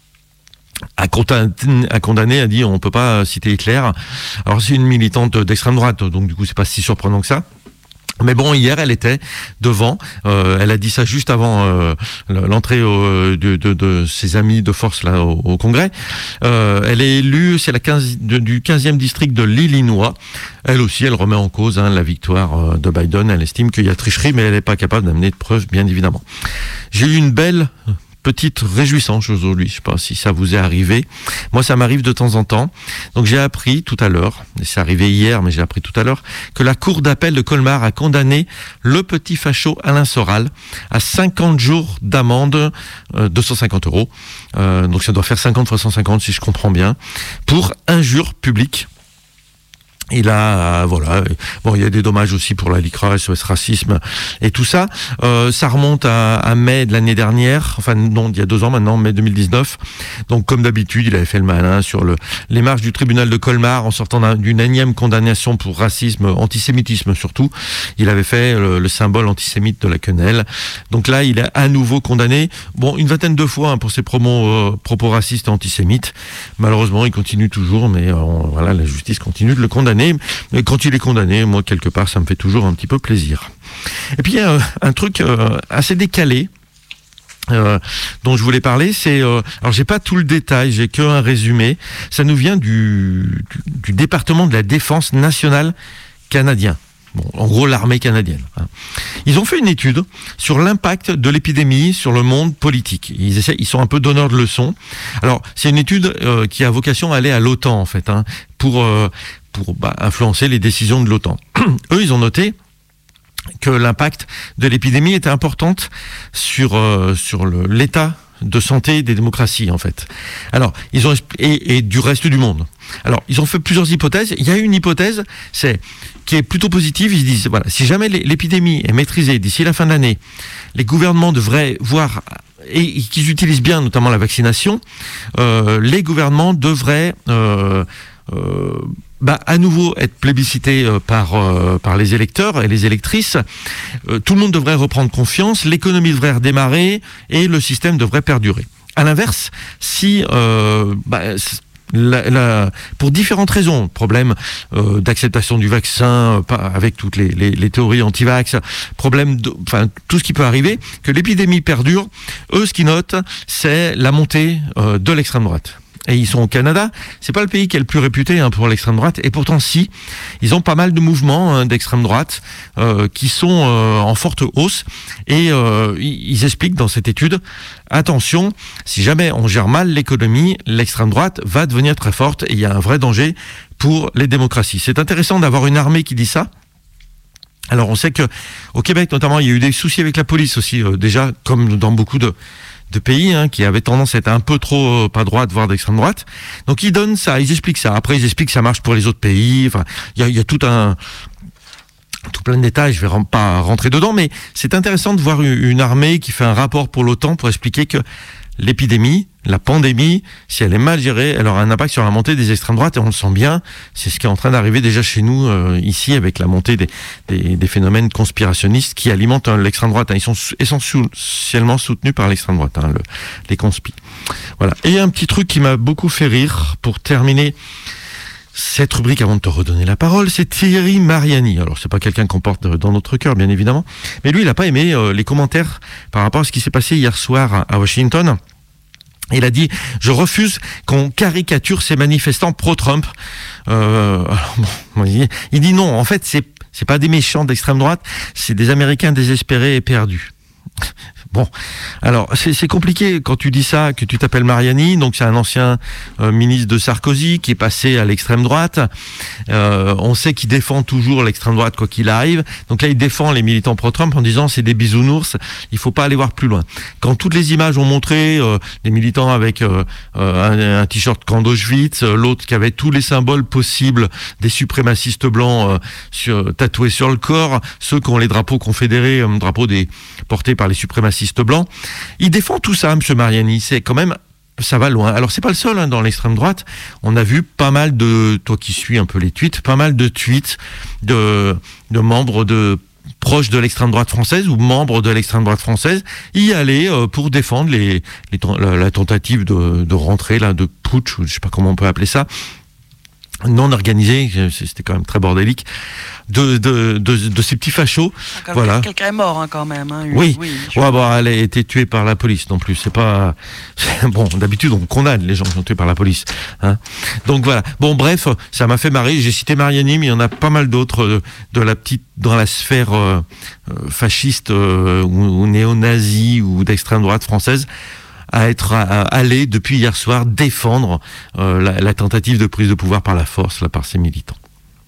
A condamné, a dit on peut pas citer Hitler. Alors c'est une militante d'extrême droite, donc du coup c'est pas si surprenant que ça. Mais bon, hier elle était devant, elle a dit ça juste avant l'entrée de ses amis de force là au Congrès. Elle est élue, c'est du 15e district de l'Illinois. Elle aussi, elle remet en cause la victoire de Biden. Elle estime qu'il y a tricherie, mais elle n'est pas capable d'amener de preuves, bien évidemment. J'ai eu une belle petite réjouissance aujourd'hui, je sais pas si ça vous est arrivé. Moi, ça m'arrive de temps en temps. Donc, j'ai appris tout à l'heure, et c'est arrivé hier, mais j'ai appris tout à l'heure, que la Cour d'appel de Colmar a condamné le petit facho Alain Soral à 50 jours d'amende, 250 €. Donc, ça doit faire 50 fois 150, si je comprends bien, pour injure publique. Et là, voilà. Bon, il y a des dommages aussi pour la LICRA, SOS Racisme et tout ça. Ça remonte à mai de l'année dernière. Enfin, non, il y a 2 ans maintenant, mai 2019. Donc, comme d'habitude, il avait fait le malin sur les marches du tribunal de Colmar en sortant d'une énième condamnation pour racisme, antisémitisme surtout. Il avait fait le symbole antisémite de la quenelle. Donc là, il est à nouveau condamné. Bon, une vingtaine de fois pour ses propos racistes et antisémites. Malheureusement, il continue toujours, mais voilà, la justice continue de le condamner. Mais quand il est condamné, moi, quelque part, ça me fait toujours un petit peu plaisir. Et puis, il y a un truc assez décalé dont je voulais parler, c'est... alors, j'ai pas tout le détail, j'ai qu'un résumé. Ça nous vient du département de la Défense nationale canadien. Bon, en gros, l'armée canadienne. Ils ont fait une étude sur l'impact de l'épidémie sur le monde politique. Ils sont un peu donneurs de leçons. Alors, c'est une étude qui a vocation à aller à l'OTAN, en fait, pour influencer les décisions de l'OTAN. Eux, ils ont noté que l'impact de l'épidémie était importante sur l'état de santé des démocraties, en fait. Alors, ils ont et du reste du monde. Alors, ils ont fait plusieurs hypothèses. Il y a une hypothèse, qui est plutôt positive. Ils disent, voilà, si jamais l'épidémie est maîtrisée d'ici la fin de l'année, les gouvernements devraient voir, et qu'ils utilisent bien notamment la vaccination, les gouvernements devraient à nouveau être plébiscités par les électeurs et les électrices. Tout le monde devrait reprendre confiance, l'économie devrait redémarrer et le système devrait perdurer. À l'inverse, si pour différentes raisons, problème d'acceptation du vaccin, avec toutes les théories anti-vax, problème tout ce qui peut arriver, que l'épidémie perdure, eux ce qu'ils notent, c'est la montée de l'extrême droite. Et ils sont au Canada, c'est pas le pays qui est le plus réputé pour l'extrême droite, et pourtant si, ils ont pas mal de mouvements d'extrême droite qui sont en forte hausse, et ils expliquent dans cette étude, attention, si jamais on gère mal l'économie, l'extrême droite va devenir très forte, et il y a un vrai danger pour les démocraties. C'est intéressant d'avoir une armée qui dit ça. Alors on sait que au Québec notamment, il y a eu des soucis avec la police aussi, déjà, comme dans beaucoup de pays qui avaient tendance à être un peu trop pas droite, voire d'extrême droite. Donc ils donnent ça, ils expliquent ça. Après ils expliquent que ça marche pour les autres pays. Enfin, il y a tout plein de détails, je vais pas rentrer dedans, mais c'est intéressant de voir une armée qui fait un rapport pour l'OTAN pour expliquer que l'épidémie, la pandémie, si elle est mal gérée, elle aura un impact sur la montée des extrêmes droites, et on le sent bien. C'est ce qui est en train d'arriver déjà chez nous, ici, avec la montée des phénomènes conspirationnistes qui alimentent l'extrême droite. Ils sont essentiellement soutenus par l'extrême droite, les conspis. Voilà. Et un petit truc qui m'a beaucoup fait rire, pour terminer cette rubrique avant de te redonner la parole, c'est Thierry Mariani. Alors, c'est pas quelqu'un qu'on porte dans notre cœur, bien évidemment, mais lui, il a pas aimé les commentaires par rapport à ce qui s'est passé hier soir à Washington. Il a dit, je refuse qu'on caricature ces manifestants pro-Trump. Alors bon, il dit non, en fait, c'est pas des méchants d'extrême droite, c'est des Américains désespérés et perdus. Bon, alors c'est compliqué quand tu dis ça, que tu t'appelles Mariani, donc c'est un ancien ministre de Sarkozy qui est passé à l'extrême droite. On sait qu'il défend toujours l'extrême droite quoi qu'il arrive. Donc là, il défend les militants pro-Trump en disant c'est des bisounours, il faut pas aller voir plus loin. Quand toutes les images ont montré des militants avec un t-shirt camp d'Auschwitz, l'autre qui avait tous les symboles possibles des suprémacistes blancs tatoués sur le corps, ceux qui ont les drapeaux confédérés, drapeaux portés par les suprémacistes blancs. Il défend tout ça, M. Mariani. C'est quand même, ça va loin. Alors c'est pas le seul dans l'extrême droite. On a vu pas mal de, toi qui suis un peu les tweets, pas mal de tweets de membres proches de l'extrême droite française ou membres de l'extrême droite française y aller pour défendre la tentative de rentrée là, de putsch, je sais pas comment on peut appeler ça, non organisé, c'était quand même très bordélique, de ces petits fachos. Voilà. Quelqu'un est mort quand même. Oui. Elle a été tuée par la police non plus. C'est pas bon. D'habitude on condamne les gens qui sont tués par la police. Donc voilà. Bon bref, ça m'a fait marrer. J'ai cité Mariani, mais il y en a pas mal d'autres dans la sphère fasciste ou néo-nazie ou d'extrême droite française, à être allé depuis hier soir défendre la tentative de prise de pouvoir par la force par ces militants.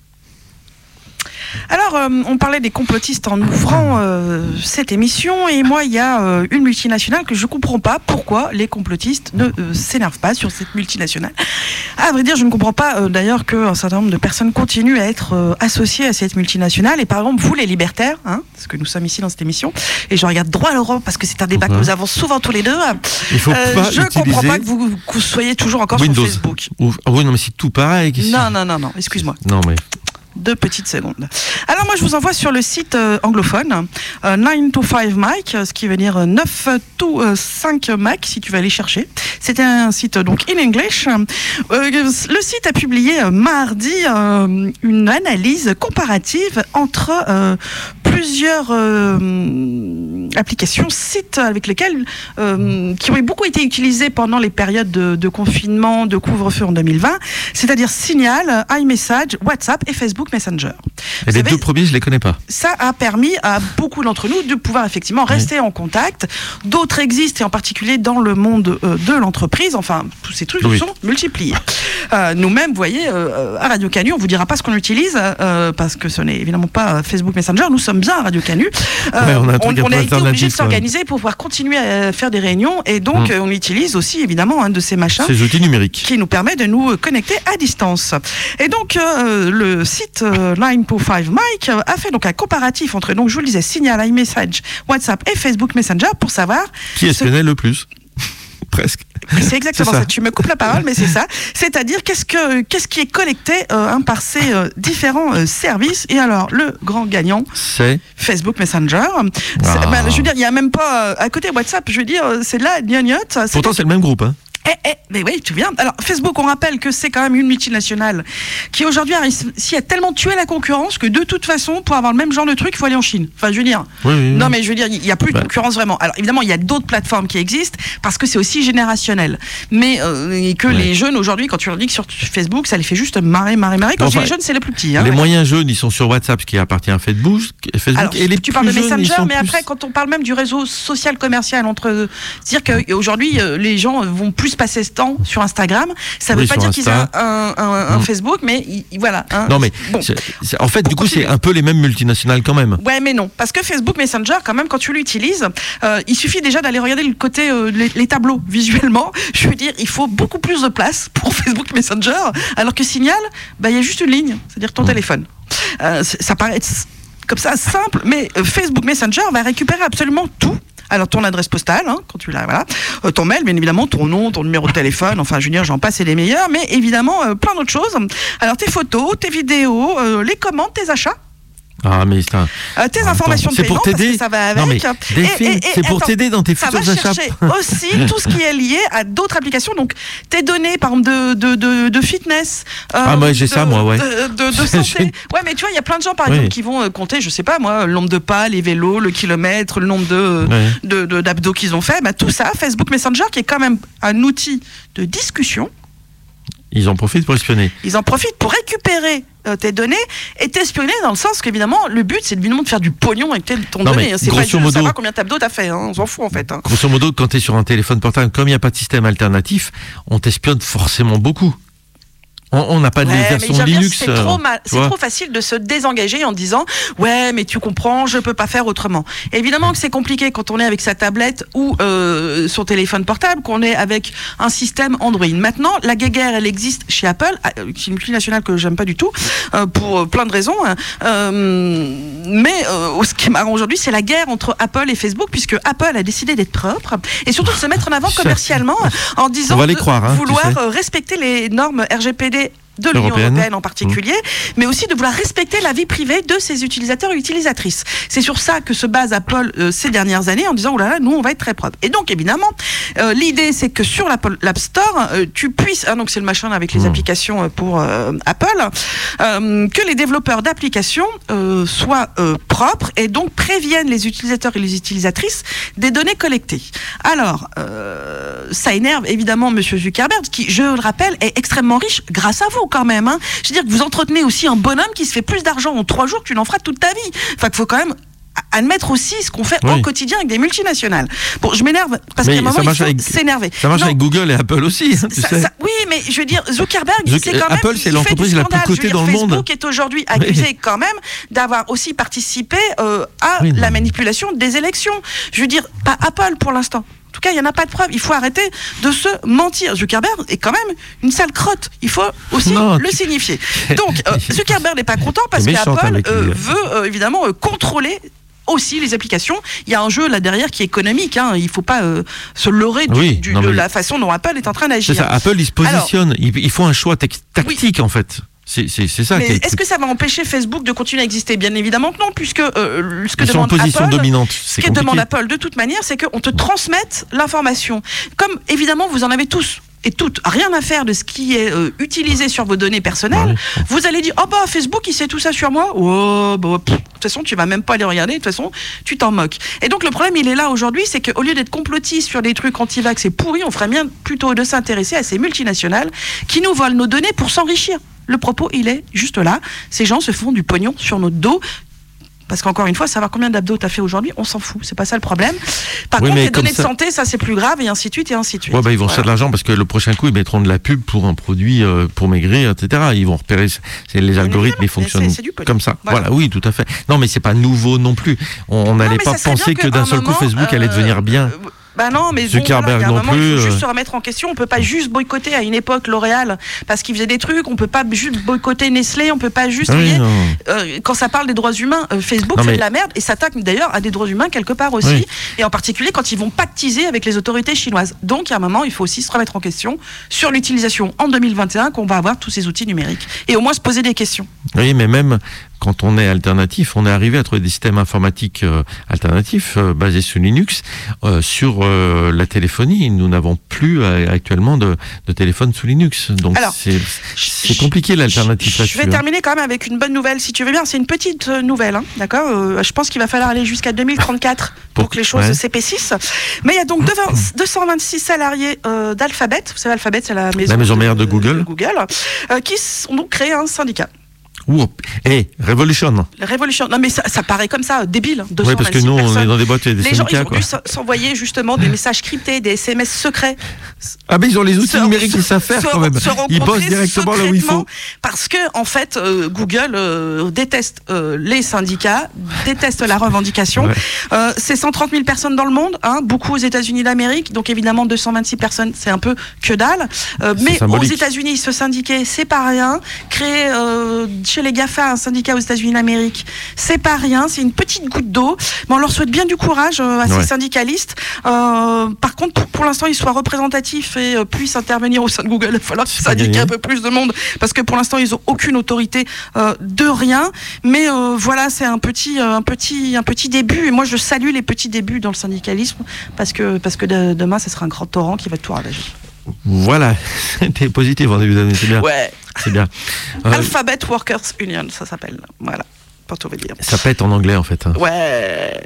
Alors, on parlait des complotistes en ouvrant cette émission, et moi, il y a une multinationale que je ne comprends pas pourquoi les complotistes ne s'énervent pas sur cette multinationale. À vrai dire, je ne comprends pas d'ailleurs qu'un certain nombre de personnes continuent à être associées à cette multinationale, et par exemple, vous les libertaires, parce que nous sommes ici dans cette émission, et je regarde droit à l'Europe parce que c'est un débat que nous avons souvent tous les deux, je ne comprends pas que vous soyez toujours encore Windows sur Facebook. Oui, non, mais c'est tout pareil. Non, excuse-moi. Non, mais... 2 petites secondes. Alors moi je vous envoie sur le site anglophone 9to5Mac, ce qui veut dire 9to5Mac si tu vas aller chercher. C'était un site donc in English. Le site a publié mardi une analyse comparative entre plusieurs applications, sites avec lesquels qui ont beaucoup été utilisés pendant les périodes de confinement, de couvre-feu en 2020, c'est-à-dire Signal, iMessage, WhatsApp et Facebook Messenger. Et les 2 premiers, je les connais pas. Ça a permis à beaucoup d'entre nous de pouvoir effectivement rester en contact. D'autres existent, et en particulier dans le monde de l'entreprise. Enfin, tous ces trucs se sont multipliés. Nous-mêmes, vous voyez, à Radio Canu, on vous dira pas ce qu'on utilise parce que ce n'est évidemment pas Facebook Messenger. Nous sommes bien à Radio Canu. On a été obligé de s'organiser pour pouvoir continuer à faire des réunions et donc on utilise aussi évidemment un de ces machins, ces outils numériques qui nous permet de nous connecter à distance. Et donc le site Line25Mike a fait donc un comparatif entre, donc je vous le disais, Signal, iMessage, WhatsApp et Facebook Messenger pour savoir qui espionnait le plus. Presque. C'est exactement ça. Tu me coupes la parole, mais c'est ça. C'est-à-dire qu'est-ce qui est collecté par ces différents services. Et alors, le grand gagnant, c'est Facebook Messenger. Je veux dire, il n'y a même pas à côté WhatsApp. Je veux dire, c'est là, gnognotte. Pourtant, c'est le même groupe. Hein. Mais oui, tu viens. Alors, Facebook, on rappelle que c'est quand même une multinationale qui aujourd'hui a tellement tué la concurrence que de toute façon, pour avoir le même genre de truc, il faut aller en Chine. Enfin, je veux dire. Oui. Non, mais je veux dire, il n'y a plus de concurrence vraiment. Alors, évidemment, il y a d'autres plateformes qui existent parce que c'est aussi générationnel. Mais les jeunes aujourd'hui, quand tu leur dis que sur Facebook, ça les fait juste marrer. Quand les jeunes, c'est les plus petits. Hein, les moyens jeunes, ils sont sur WhatsApp, ce qui appartient à Facebook. Alors, et les tu parles de Messenger, mais plus... après, quand on parle même du réseau social commercial c'est-à-dire qu'aujourd'hui, les gens vont plus passer ce temps sur Instagram. Ça ne veut pas dire qu'ils ont un Facebook, mais voilà. Non, mais en fait, du coup, c'est un peu les mêmes multinationales quand même. Ouais, mais non. Parce que Facebook Messenger, quand même, quand tu l'utilises, il suffit déjà d'aller regarder le côté, les tableaux visuellement. Je veux dire, il faut beaucoup plus de place pour Facebook Messenger, alors que Signal, il y a juste une ligne, c'est-à-dire ton téléphone. Ça paraît comme ça simple, mais Facebook Messenger va récupérer absolument tout. Alors ton adresse postale, quand tu l'as, voilà, ton mail, bien évidemment, ton nom, ton numéro de téléphone, enfin je veux dire, j'en passe et les meilleurs, mais évidemment plein d'autres choses. Alors tes photos, tes vidéos, les commandes, tes achats. Ah mais tes informations de paiement, pour t'aider. Parce que ça va avec. Non, mais c'est pour t'aider dans tes futurs achats. Ça va chercher aussi tout ce qui est lié à d'autres applications. Donc tes données, par exemple de fitness. Moi j'ai ça, moi, ouais. De santé. Ouais, mais tu vois, il y a plein de gens, par exemple, qui vont compter, je sais pas moi, le nombre de pas, les vélos, le kilomètre, le nombre d'abdos qu'ils ont fait. Tout ça, Facebook Messenger, qui est quand même un outil de discussion. Ils en profitent pour espionner. Ils en profitent pour récupérer tes données et t'espionner, dans le sens qu'évidemment, le but, c'est évidemment de faire du pognon avec ton données. C'est pas juste de savoir combien d'abdos t'as fait, on s'en fout en fait. Grosso modo, quand t'es sur un téléphone portable, comme il n'y a pas de système alternatif, on t'espionne forcément beaucoup. On n'a pas de version Linux. C'est trop facile de se désengager en disant ouais, mais tu comprends, je peux pas faire autrement. Évidemment que c'est compliqué quand on est avec sa tablette ou son téléphone portable, qu'on est avec un système Android. Maintenant, la guéguerre, elle existe chez Apple, qui est une multinationale que j'aime pas du tout, pour plein de raisons. Mais ce qui est marrant aujourd'hui, c'est la guerre entre Apple et Facebook, puisque Apple a décidé d'être propre et surtout de se mettre en avant commercialement en disant vouloir respecter les normes RGPD de l'Union européenne en particulier, mais aussi de vouloir respecter la vie privée de ses utilisateurs et utilisatrices. C'est sur ça que se base Apple ces dernières années, en disant oh là là, nous on va être très propre. Et donc évidemment, l'idée c'est que sur l'App Store, tu puisses, donc c'est le machin avec les applications pour Apple, que les développeurs d'applications soient propres et donc préviennent les utilisateurs et les utilisatrices des données collectées. Alors, ça énerve évidemment Monsieur Zuckerberg, qui, je le rappelle, est extrêmement riche grâce à vous quand même. Je veux dire que vous entretenez aussi un bonhomme qui se fait plus d'argent en 3 jours que tu n'en feras toute ta vie. Enfin, qu'il faut quand même admettre aussi ce qu'on fait au quotidien avec des multinationales. Bon, je m'énerve parce qu'à un moment, il faut s'énerver. Ça marche avec Google et Apple aussi. Oui, mais je veux dire, Zuckerberg, c'est quand même... Apple, c'est l'entreprise la plus cotée dans le monde. Facebook est aujourd'hui accusé quand même d'avoir aussi participé à la manipulation des élections. Je veux dire, pas Apple pour l'instant. En tout cas, il n'y en a pas de preuve. Il faut arrêter de se mentir. Zuckerberg est quand même une sale crotte. Il faut aussi le signifier. Donc, Zuckerberg n'est pas content parce qu'Apple veut évidemment contrôler aussi les applications. Il y a un jeu là derrière qui est économique. Il ne faut pas se leurrer de la façon dont Apple est en train d'agir. C'est ça. Apple, il se positionne. Il faut un choix tactique en fait. C'est ça. Mais est-ce que ça va empêcher Facebook de continuer à exister? Bien évidemment que non, puisque ce que demande Apple, de toute manière, c'est qu'on te transmette l'information. Comme évidemment vous en avez tous et toutes rien à faire de ce qui est utilisé sur vos données personnelles, vous allez dire Facebook il sait tout ça sur moi. De toute façon tu vas même pas aller regarder, de toute façon tu t'en moques. Et donc le problème il est là aujourd'hui, c'est qu'au lieu d'être complotiste sur des trucs anti-vax et pourris, on ferait bien plutôt de s'intéresser à ces multinationales qui nous volent nos données pour s'enrichir. Le propos, il est juste là. Ces gens se font du pognon sur notre dos. Parce qu'encore une fois, savoir combien d'abdos t'as fait aujourd'hui, on s'en fout. C'est pas ça le problème. Par Oui, contre, mais les données comme ça- de santé, ça c'est plus grave, et ainsi de suite, et ainsi de suite. Ouais, ils vont se faire de l'argent parce que le prochain coup, ils mettront de la pub pour un produit pour maigrir, etc. Ils vont repérer, les algorithmes, ils fonctionnent c'est du pognon. comme ça. Voilà. Voilà, oui, tout à fait. Non, mais c'est pas nouveau non plus. On n'allait mais pas ça serait penser bien que d'un qu'à un seul coup, moment, Facebook allait devenir bien. Bah non, mais Zuckerberg il y a un non moment, plus, il faut juste se remettre en question. On peut pas juste boycotter à une époque L'Oréal parce qu'ils faisaient des trucs. On peut pas juste boycotter Nestlé. On peut pas juste. Oui, vous non. voyez, quand ça parle des droits humains, Facebook Non, fait mais- de la merde et s'attaque d'ailleurs à des droits humains quelque part aussi. Oui. Et en particulier quand ils vont pactiser avec les autorités chinoises. Donc, il y a un moment, il faut aussi se remettre en question sur l'utilisation en 2021 qu'on va avoir tous ces outils numériques et au moins se poser des questions. Oui, mais même quand on est alternatif, on est arrivé à trouver des systèmes informatiques alternatifs basés sur Linux. Sur la téléphonie, nous n'avons plus actuellement de téléphone sous Linux. Donc Alors, c'est compliqué l'alternative Je là-dessus. vais terminer quand même avec une bonne nouvelle, si tu veux bien. C'est une petite nouvelle, hein, d'accord. Je pense qu'il va falloir aller jusqu'à 2034 pour que les choses s'épaississent. Mais il y a donc 226 salariés d'Alphabet. Vous savez, Alphabet, c'est la maison mère de Google. Qui ont donc créé un syndicat. Revolution. Révolution. Non mais ça paraît comme ça débile. Oui, parce que nous on est dans des boîtes et des les gens syndicats. ils ont dû s'envoyer justement des messages cryptés, des SMS secrets. Ah ben ils ont les outils numériques qu'ils savent faire quand même. Ils bossent directement là où il faut. Parce que en fait Google déteste les syndicats, déteste la revendication. Ouais. C'est 130 000 personnes dans le monde, hein, beaucoup aux États-Unis d'Amérique. Donc évidemment 226 personnes, c'est un peu que dalle. Mais symbolique. Aux États-Unis, se syndiquer, c'est pas rien. Créer chez les GAFA un syndicat aux États-Unis d'Amérique, c'est pas rien, c'est une petite goutte d'eau. Mais on leur souhaite bien du courage à ces syndicalistes. Par contre, pour l'instant, ils soient représentatifs et puissent intervenir au sein de Google. Il va falloir qu'ils syndiquent un peu plus de monde, parce que pour l'instant, ils ont aucune autorité de rien. Mais voilà, c'est un petit début. Et moi, je salue les petits débuts dans le syndicalisme, parce que demain, ce sera un grand torrent qui va tout ravager. Voilà, c'était positif en début d'année, c'est bien. Ouais. C'est bien. Alphabet Workers Union, ça s'appelle. Voilà, pour tout vous dire. Ça pète en anglais en fait. Hein. Ouais.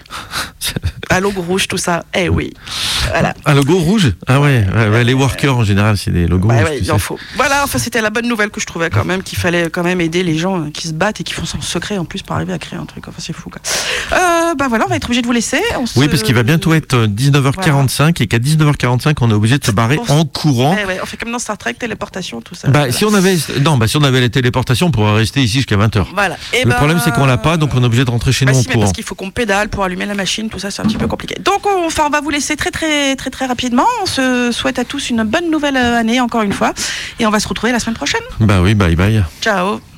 Un logo rouge, tout ça. Eh oui. Voilà. Un logo rouge ? Ah ouais, les workers en général, c'est des logos rouges. Ouais, il en faut. Voilà, enfin c'était la bonne nouvelle que je trouvais quand même, qu'il fallait quand même aider les gens qui se battent et qui font ça en secret en plus pour arriver à créer un truc. Enfin c'est fou quoi. Voilà, on va être obligé de vous laisser. Oui, parce qu'il va bientôt être 19h45 et qu'à 19h45 on est obligé de se barrer en courant. Ouais, on fait comme dans Star Trek, téléportation, tout ça. Si on avait les téléportations, on pourrait rester ici jusqu'à 20h. Voilà. Le problème c'est qu'on l'a pas, donc on est obligé de rentrer chez nous en courant. Parce qu'il faut qu'on pédale pour allumer la machine, tout ça c'est un petit peu compliqué. Donc on va vous laisser très rapidement. On se souhaite à tous une bonne nouvelle année encore une fois et on va se retrouver la semaine prochaine. Bah oui, bye bye. Ciao.